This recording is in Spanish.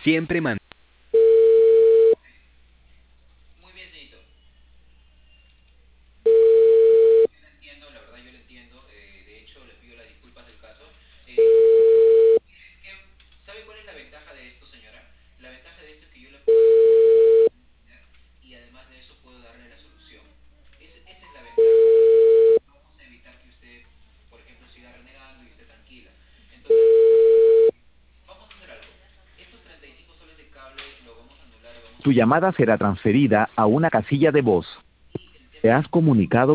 siempre man... Muy bien, señorito. Yo lo entiendo, la verdad yo lo entiendo. De hecho, le pido las disculpas del caso. Es que, ¿sabe cuál es la ventaja de esto, señora? La ventaja de esto es que yo le puedo y además de eso puedo darle la solución. Esa es la ventaja. Vamos a evitar que usted, por ejemplo, siga renegando y esté tranquila. Entonces, vamos a hacer algo. Estos 35 soles de cable lo vamos a anular y vamos Tu llamada será transferida a una casilla de voz. el Te tema has comunicado